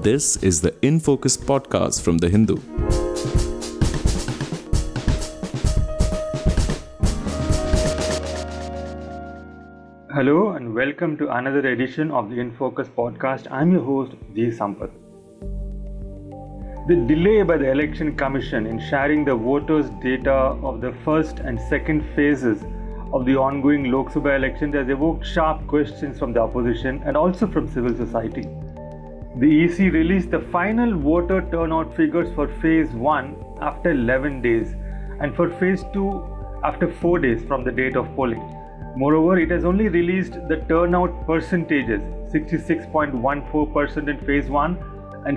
This is the In Focus podcast from The Hindu. Hello and welcome to another edition of the In Focus podcast. I'm your host, G. Sampath. The delay by the Election Commission in sharing the voters' data of the first and second phases of the ongoing Lok Sabha elections has evoked sharp questions from the opposition and also from civil society. The EC released the final voter turnout figures for Phase 1 after 11 days and for Phase 2 after 4 days from the date of polling. Moreover, it has only released the turnout percentages, 66.14% in Phase 1 and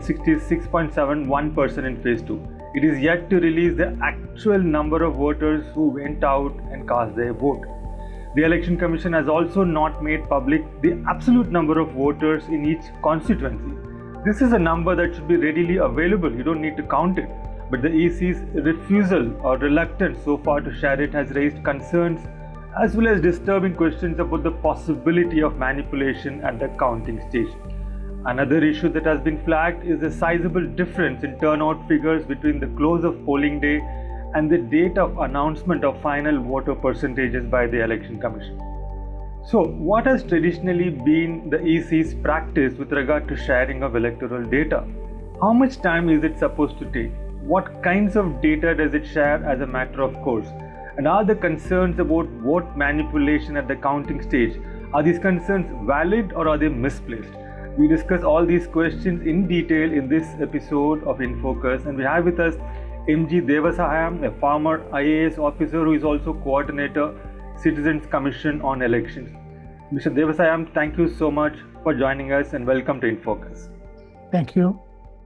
66.71% in Phase 2. It is yet to release the actual number of voters who went out and cast their vote. The Election Commission has also not made public the absolute number of voters in each constituency. This is a number that should be readily available. You don't need to count it. But the EC's refusal or reluctance so far to share it has raised concerns as well as disturbing questions about the possibility of manipulation at the counting stage. Another issue that has been flagged is the sizable difference in turnout figures between the close of polling day and the date of announcement of final voter percentages by the Election Commission. So, what has traditionally been the EC's practice with regard to sharing of electoral data? How much time is it supposed to take? What kinds of data does it share as a matter of course? And are the concerns about vote manipulation at the counting stage, are these concerns valid or are they misplaced? We discuss all these questions in detail in this episode of In Focus, and we have with us M.G. Devasahayam, a former IAS officer who is also coordinator, Citizens Commission on Elections. Mr. Devasahayam, thank you so much for joining us and welcome to In Focus. Thank you.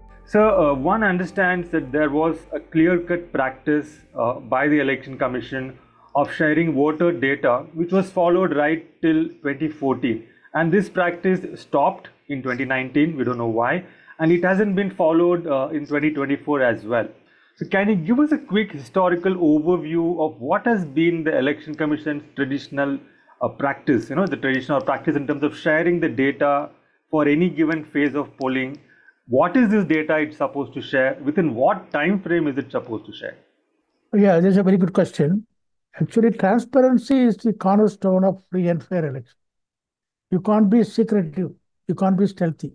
So, one understands that there was a clear-cut practice by the Election Commission of sharing voter data, which was followed right till 2014. And this practice stopped in 2019, we don't know why, and it hasn't been followed in 2024 as well. So can you give us a quick historical overview of what has been the Election Commission's traditional practice, the traditional practice in terms of sharing the data for any given phase of polling? What is this data it's supposed to share? Within what time frame is it supposed to share? Yeah, this is a very good question. Actually, transparency is the cornerstone of free and fair election. You can't be secretive. You can't be stealthy.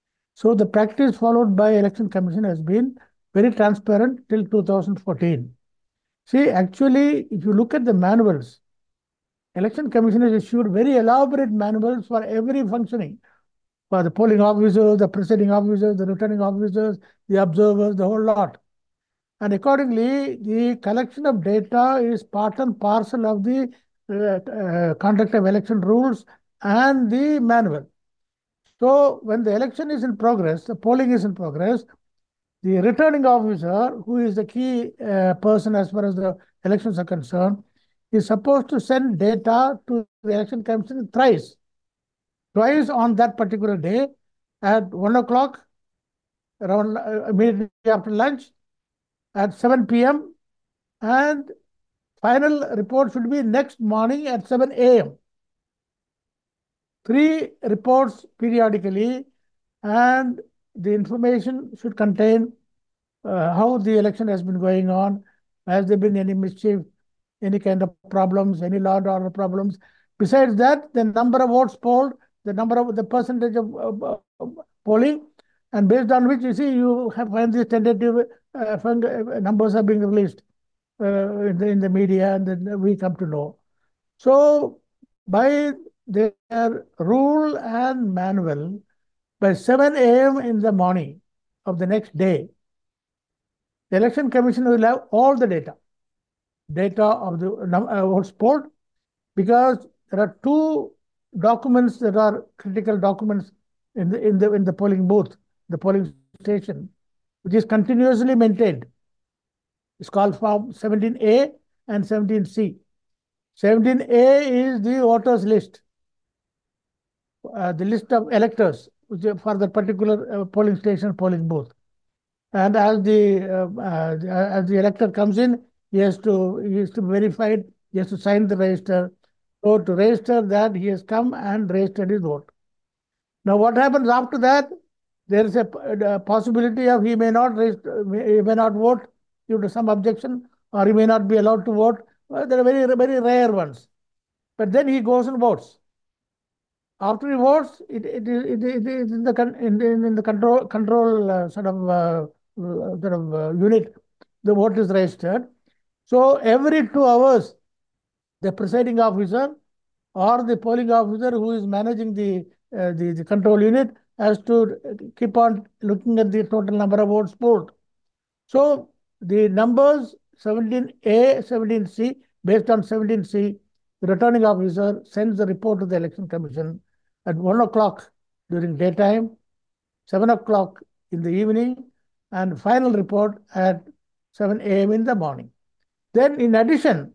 So the practice followed by Election Commission has been very transparent till 2014. See, actually, if you look at the manuals, Election Commission has issued very elaborate manuals for every functioning, for the polling officers, the presiding officers, the returning officers, the observers, the whole lot. And accordingly, the collection of data is part and parcel of the conduct of election rules and the manual. So when the election is in progress, the polling is in progress, the returning officer, who is the key person as far as the elections are concerned, is supposed to send data to the Election Commission twice on that particular day at 1 o'clock, around immediately after lunch, at 7 p.m. and final report should be next morning at 7 a.m. 3 reports periodically, and the information should contain how the election has been going on, has there been any mischief, any kind of problems, any law and order problems. Besides that, the number of votes polled, the percentage of polling, and based on which you have find these tentative numbers are being released in the media, and then we come to know. So by their rule and manual, by 7 a.m. in the morning of the next day, the Election Commission will have all the data of the votes polled, because there are 2 documents that are critical documents in the polling booth, the polling station, which is continuously maintained. It's called Form 17A and 17C. 17A is the voters list, the list of electors for the particular polling station, polling booth. And as the elector comes in, he has to be verified, he has to sign the register. So to register that, he has come and registered his vote. Now what happens after that? there is a possibility of he may not vote due to some objection, or he may not be allowed to vote. There are very rare ones. But then he goes and votes. After he votes, it is in the control unit. The vote is registered. So every 2 hours, the presiding officer or the polling officer who is managing the control unit has to keep on looking at the total number of votes polled. So the numbers 17A, 17C, based on 17C, the returning officer sends the report to the Election Commission at 1 o'clock during daytime, 7 o'clock in the evening, and final report at 7 a.m. in the morning. Then in addition,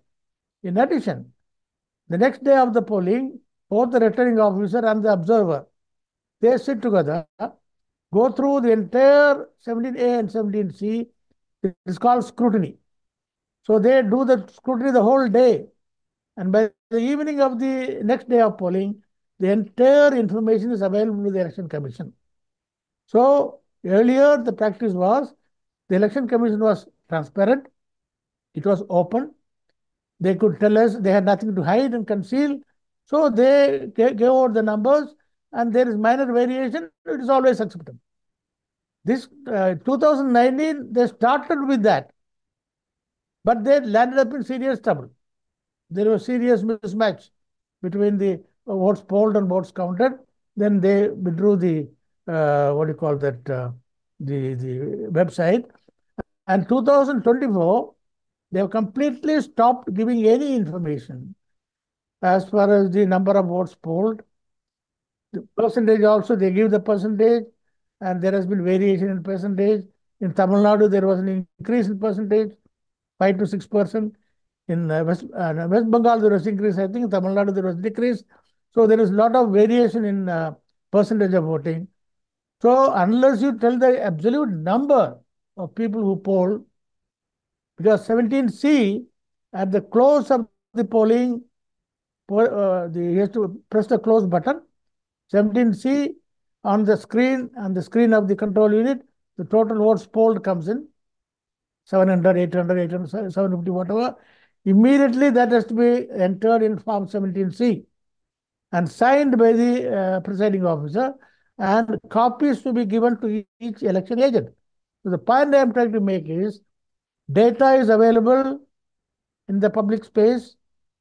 the next day of the polling, both the returning officer and the observer, they sit together, go through the entire 17A and 17C. It is called scrutiny. So they do the scrutiny the whole day. And by the evening of the next day of polling, the entire information is available to the Election Commission. So earlier, the practice was the Election Commission was transparent. It was open. They could tell us they had nothing to hide and conceal. So they gave out the numbers, and there is minor variation. It is always acceptable. This 2019, they started with that, but they landed up in serious trouble. There was serious mismatch between the votes polled and votes counted. Then they withdrew the the website. And 2024, they have completely stopped giving any information as far as the number of votes polled. The percentage also, they give the percentage, and there has been variation in percentage. In Tamil Nadu, there was an increase in percentage, 5 to 6%. In West Bengal, there was increase. I think in Tamil Nadu, there was decrease. So there is a lot of variation in percentage of voting. So unless you tell the absolute number of people who poll, because 17C, at the close of the polling, he has to press the close button. 17C, on the screen of the control unit, the total votes polled comes in, 700, 800, 800, 750, whatever. Immediately that has to be entered in Form 17C and signed by the presiding officer, and copies to be given to each election agent. So the point I am trying to make is, data is available in the public space,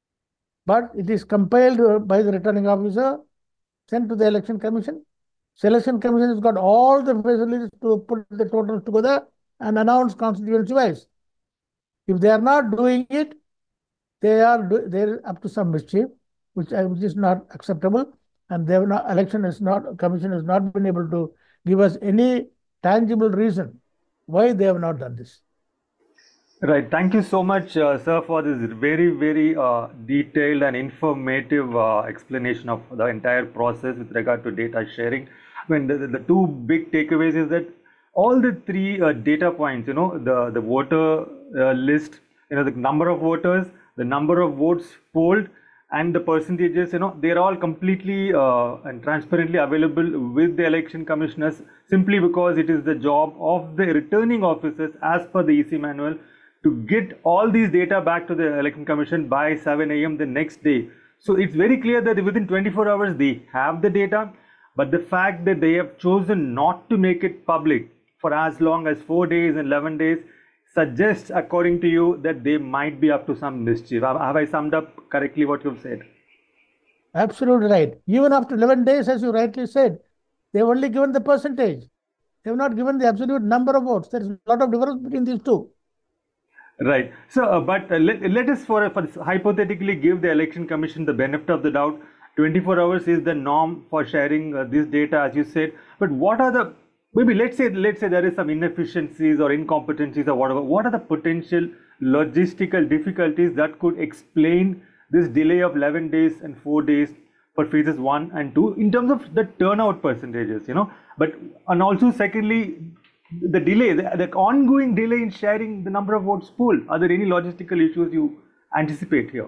but it is compiled by the returning officer, sent to the Election Commission. Selection Commission has got all the facilities to put the totals together and announce constituency-wise. If they are not doing it, they are up to some mischief, which is not acceptable, and Commission has not been able to give us any tangible reason why they have not done this. Right. Thank you so much, sir, for this very, very detailed and informative explanation of the entire process with regard to data sharing. I mean, the two big takeaways is that all the three data points, the voter list, the number of voters, the number of votes polled, and the percentages, they're all completely and transparently available with the election commissioners, simply because it is the job of the returning officers, as per the EC manual, to get all these data back to the Election Commission by 7 a.m. the next day. So it's very clear that within 24 hours they have the data, but the fact that they have chosen not to make it public for as long as 4 days and 11 days suggests, according to you, that they might be up to some mischief. Have I summed up correctly what you've said? Absolutely right. Even after 11 days, as you rightly said, they've only given the percentage. They have not given the absolute number of votes. There is a lot of difference between these two. Right. So, but let us for hypothetically give the Election Commission the benefit of the doubt. 24 hours is the norm for sharing this data, as you said. But what are the, maybe let's say there is some inefficiencies or incompetencies or whatever. What are the potential logistical difficulties that could explain this delay of 11 days and 4 days for phases 1 and 2 in terms of the turnout percentages, But, and also secondly, the delay, the ongoing delay in sharing the number of votes pooled. Are there any logistical issues you anticipate here?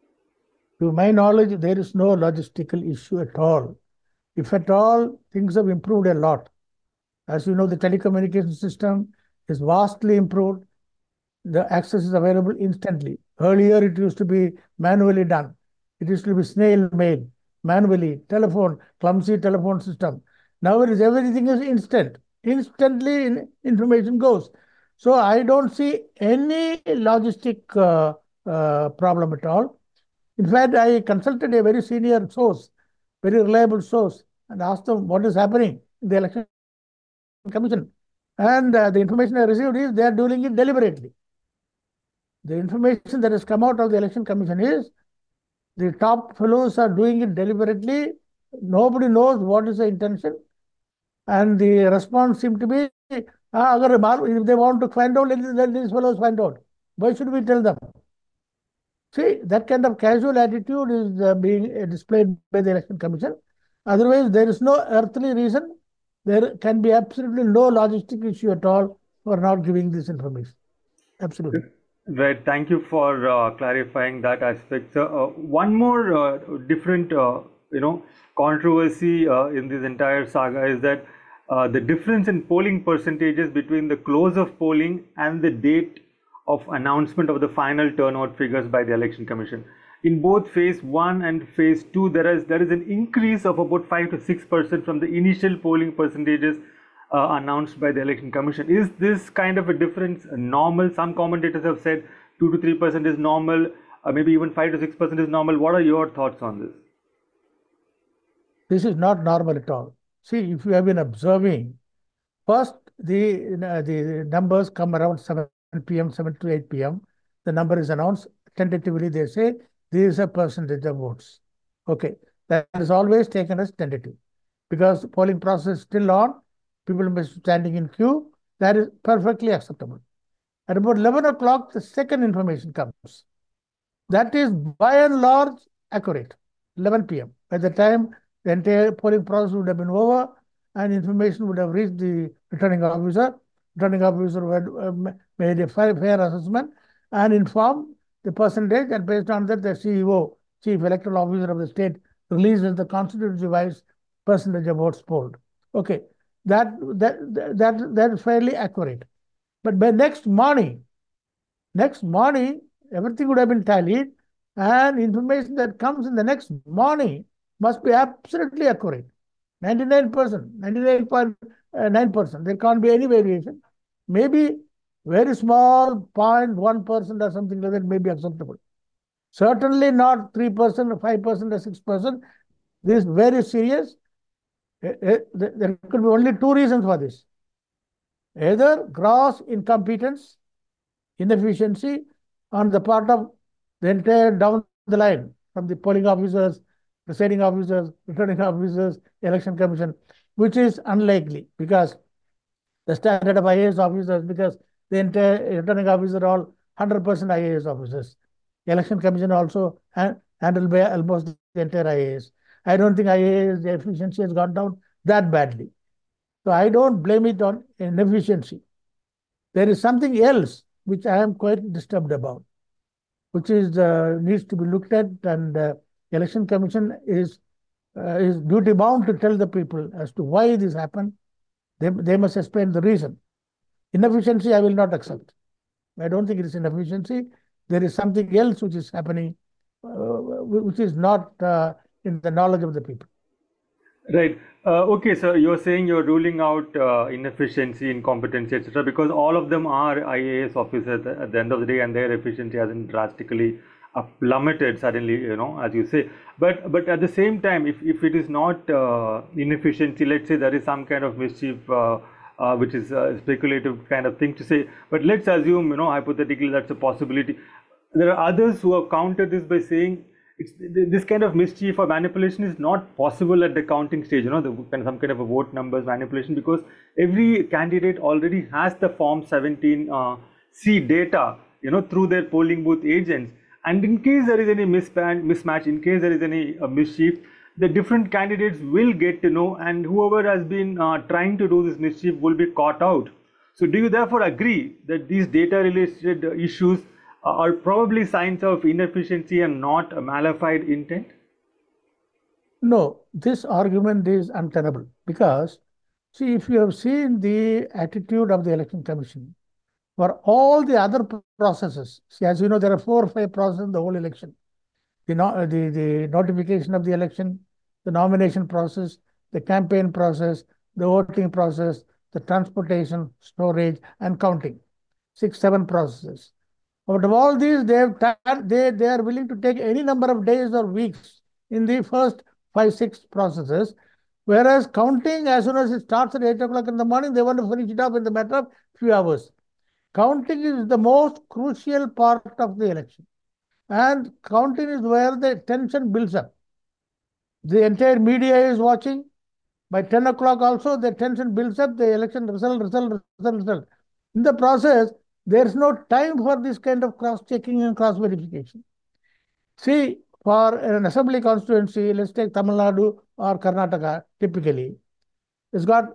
To my knowledge, there is no logistical issue at all. If at all, things have improved a lot. As you know, the telecommunication system is vastly improved. The access is available instantly. Earlier, it used to be manually done. It used to be snail mail, manually, telephone, clumsy telephone system. Nowadays, everything is instant. Instantly, information goes. So I don't see any logistic problem at all. In fact, I consulted a very senior source, very reliable source, and asked them what is happening in the election commission. And the information I received is they are doing it deliberately. The information that has come out of the election commission is the top fellows are doing it deliberately. Nobody knows what is the intention. And the response seemed to be, if they want to find out, let these fellows find out. Why should we tell them? See, that kind of casual attitude is being displayed by the election commission. Otherwise, there is no earthly reason. There can be absolutely no logistic issue at all for not giving this information. Absolutely. Right. Thank you for clarifying that aspect. One more different, controversy in this entire saga is that the difference in polling percentages between the close of polling and the date of announcement of the final turnout figures by the Election Commission. In both phase 1 and phase 2, there is an increase of about 5 to 6% from the initial polling percentages announced by the Election Commission. Is this kind of a difference normal? Some commentators have said 2 to 3% is normal, maybe even 5 to 6% is normal. What are your thoughts on this? This is not normal at all. See, if you have been observing, first the numbers come around 7 p.m., 7 to 8 p.m. The number is announced. Tentatively, they say this is a percentage of votes. Okay, that is always taken as tentative because the polling process is still on. People must be standing in queue. That is perfectly acceptable. At about 11 o'clock, the second information comes. That is by and large accurate. 11 p.m. By the time the entire polling process would have been over and information would have reached the returning officer. Returning officer would made a fair assessment and informed the percentage, and based on that, the CEO, Chief Electoral Officer of the state, releases the constituency-wise percentage of votes polled. Okay, that is fairly accurate. But by next morning, everything would have been tallied, and information that comes in the next morning must be absolutely accurate. 99%, 99.9%. There can't be any variation. Maybe very small 0.1% or something like that may be acceptable. Certainly not 3% or 5% or 6%. This is very serious. There could be only two reasons for this. Either gross incompetence, inefficiency on the part of the entire down the line from the polling officers, presiding officers, returning officers, election commission, which is unlikely because the standard of IAS officers, because the entire returning officers are all 100% IAS officers. The election commission also handled by almost the entire IAS. I don't think IAS efficiency has gone down that badly. So I don't blame it on inefficiency. There is something else which I am quite disturbed about, which is needs to be looked at, and the election commission is duty bound to tell the people as to why this happened. They must explain the reason. Inefficiency, I will not accept. I don't think it is inefficiency. There is something else which is happening, which is not in the knowledge of the people. Right. Okay, so you're saying you're ruling out inefficiency, incompetency, etc., because all of them are IAS officers at the end of the day, and their efficiency hasn't drastically plummeted suddenly, as you say. But at the same time, if it is not inefficiency, let's say there is some kind of mischief, which is a speculative kind of thing to say. But let's assume, hypothetically, that's a possibility. There are others who have countered this by saying this kind of mischief or manipulation is not possible at the counting stage, some kind of a vote numbers manipulation, because every candidate already has the Form 17C data, through their polling booth agents. And in case there is any mismatch, in case there is any mischief, the different candidates will get to know, and whoever has been trying to do this mischief will be caught out. So do you therefore agree that these data related issues are probably signs of inefficiency and not a malified intent? No, this argument is untenable because See, if you have seen the attitude of the Election Commission for all the other processes, see, as you know, there are 4 or 5 processes in the whole election. The notification of the election, the nomination process, the campaign process, the voting process, the transportation, storage, and counting. 6, 7 processes. Out of all these, they are willing to take any number of days or weeks in the first 5, 6 processes. Whereas counting, as soon as it starts at 8 o'clock in the morning, they want to finish it off in the matter of few hours. Counting is the most crucial part of the election. And counting is where the tension builds up. The entire media is watching. By 10 o'clock also, the tension builds up, the election result. In the process, there is no time for this kind of cross-checking and cross-verification. See, for an assembly constituency, let's take Tamil Nadu or Karnataka, typically, it's got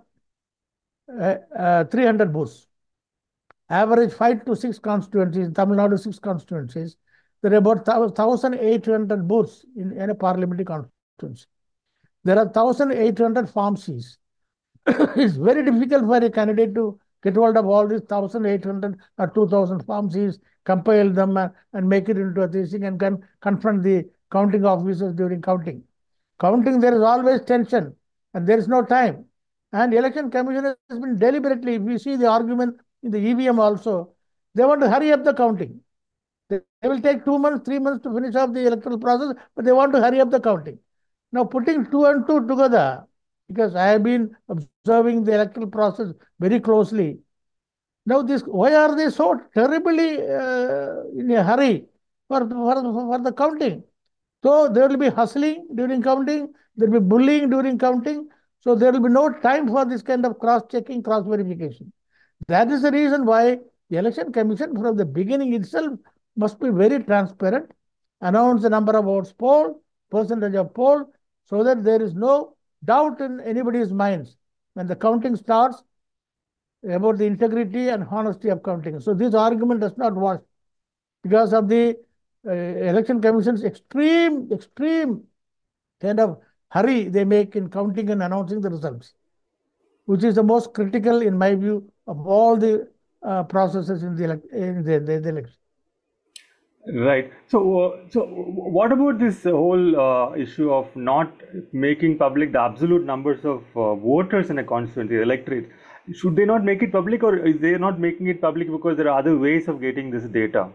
300 booths. Average 5 to 6 constituencies, Tamil Nadu 6 constituencies, there are about 1,800 booths in a parliamentary constituency. There are 1,800 Form Cs. It's very difficult for a candidate to get hold of all these 1,800 or 2,000 Form Cs, compile them and make it into a thing and can confront the counting officers during counting. Counting, there is always tension and there is no time. And Election Commission has been deliberately, if you see the argument in the EVM also, they want to hurry up the counting. They will take 2 months, 3 months to finish off the electoral process, but they want to hurry up the counting. Now, putting 2 and 2 together, because I have been observing the electoral process very closely. Now, why are they so terribly in a hurry for the counting? So, there will be hustling during counting, there will be bullying during counting. So, there will be no time for this kind of cross-checking, cross-verification. That is the reason why the Election Commission from the beginning itself must be very transparent, announce the number of votes polled, percentage of poll, so that there is no doubt in anybody's minds when the counting starts about the integrity and honesty of counting. So this argument does not wash because of the Election Commission's extreme kind of hurry they make in counting and announcing the results, which is the most critical, in my view, of all the processes in the election. Right. So what about this whole issue of not making public the absolute numbers of voters in a constituency, electorate? Should they not make it public, or is they not making it public because there are other ways of getting this data?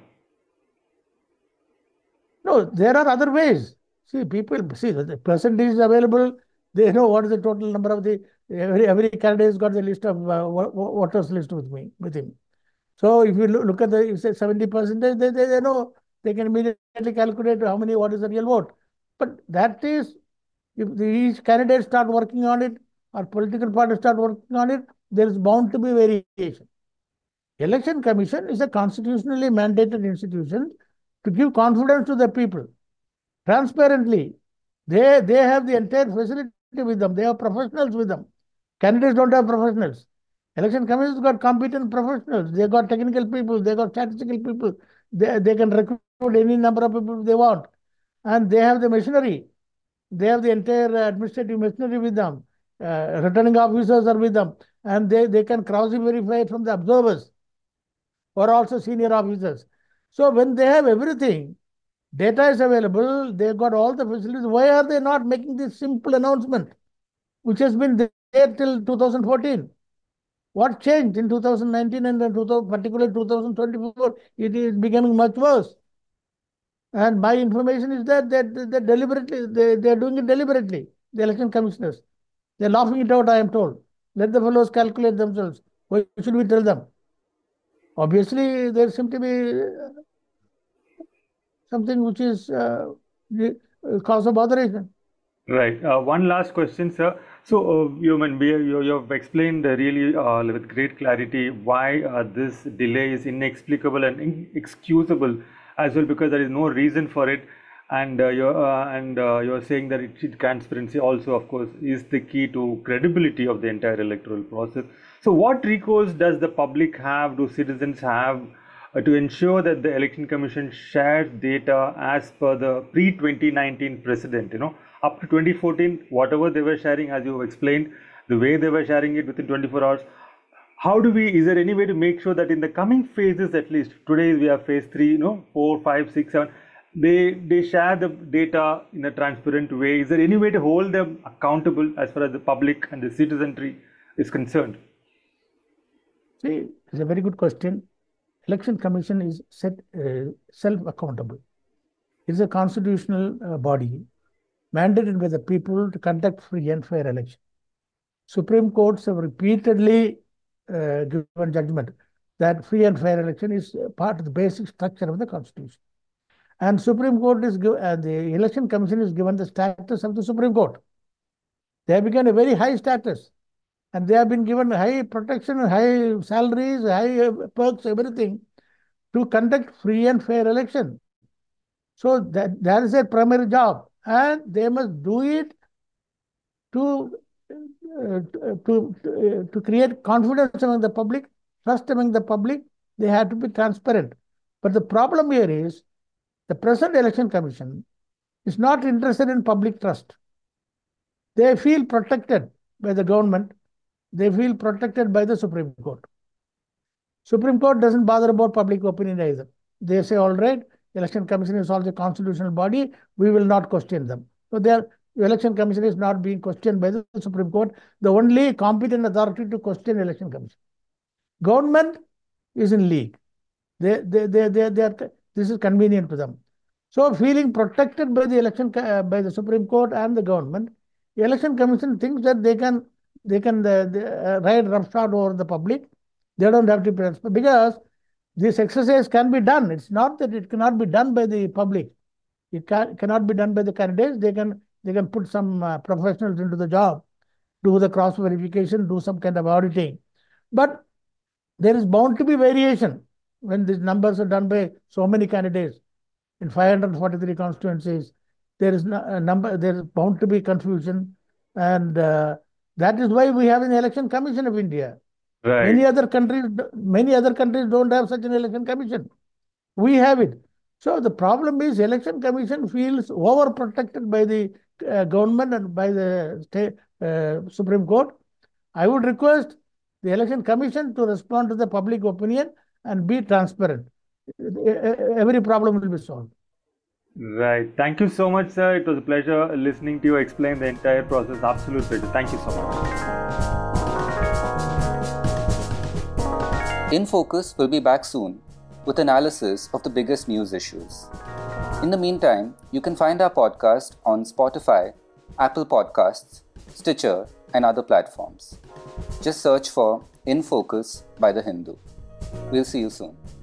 No, there are other ways. See, the percentage is available. They know what is the total number of every candidate has got the list of voters list with him. So if you look at you say 70%, they know, they can immediately calculate what is the real vote. But that is, if each candidate start working on it, or political parties start working on it, there is bound to be variation. Election Commission is a constitutionally mandated institution to give confidence to the people. Transparently, they have the entire facility with them. They have professionals with them. Candidates don't have professionals. Election Commission has got competent professionals. They got technical people. They got statistical people. They can recruit any number of people they want. And they have the machinery. They have the entire administrative machinery with them. Returning officers are with them. And they can cross-verify from the observers, or also senior officers. So when they have everything, data is available, they've got all the facilities, why are they not making this simple announcement, which has been there till 2014? What changed in 2019 and particularly 2024? It is becoming much worse. And my information is that they're doing it deliberately, the election commissioners. They're laughing it out, I am told. Let the fellows calculate themselves. Why should we tell them? Obviously, there seems to be something which is cause of botheration. Right. One last question, sir. So you have explained really with great clarity why this delay is inexplicable and inexcusable as well, because there is no reason for it, and you're saying that transparency also, of course, is the key to credibility of the entire electoral process. So what recourse does the public have, do citizens have, to ensure that the Election Commission shares data as per the pre-2019 precedent? Up to 2014, whatever they were sharing, as you explained, the way they were sharing it within 24 hours. Is there any way to make sure that in the coming phases, at least today we have phase 3, 4, 5, 6, 7, they share the data in a transparent way? Is there any way to hold them accountable as far as the public and the citizenry is concerned? See, it's a very good question. Election Commission is self-accountable. It is a constitutional body mandated by the people to conduct free and fair election. Supreme Courts have repeatedly given judgment that free and fair election is part of the basic structure of the Constitution. And Supreme Court is the Election Commission is given the status of the Supreme Court. They have begun a very high status, and they have been given high protection, high salaries, high perks, everything to conduct free and fair election. So that is their primary job, and they must do it to create confidence among the public, trust among the public. They have to be transparent. But the problem here is the present Election Commission is not interested in public trust. They feel protected by the government. They feel protected by the Supreme Court. Supreme Court doesn't bother about public opinion either. They say, all right, Election Commission is also a constitutional body. We will not question them. So the Election Commission is not being questioned by the Supreme Court, the only competent authority to question Election Commission. Government is in league. This is convenient to them. So, feeling protected by the by the Supreme Court and the government, the Election Commission thinks that they can ride roughshod over the public. They don't have to pay, because this exercise can be done. It's not that it cannot be done by the public. It cannot be done by the candidates. They can put some professionals into the job, do the cross verification, do some kind of auditing. But there is bound to be variation when these numbers are done by so many candidates in 543 constituencies. There is bound to be confusion, and that is why we have an Election Commission of India. Right. Many other countries don't have such an Election Commission. We have it. So the problem is Election Commission feels overprotected by the government and by the state Supreme Court. I would request the Election Commission to respond to the public opinion and be transparent. Every problem will be solved. Right. Thank you so much, sir. It was a pleasure listening to you explain the entire process. Absolute pleasure. Thank you so much. In Focus will be back soon with analysis of the biggest news issues. In the meantime, you can find our podcast on Spotify, Apple Podcasts, Stitcher, and other platforms. Just search for In Focus by The Hindu. We'll see you soon.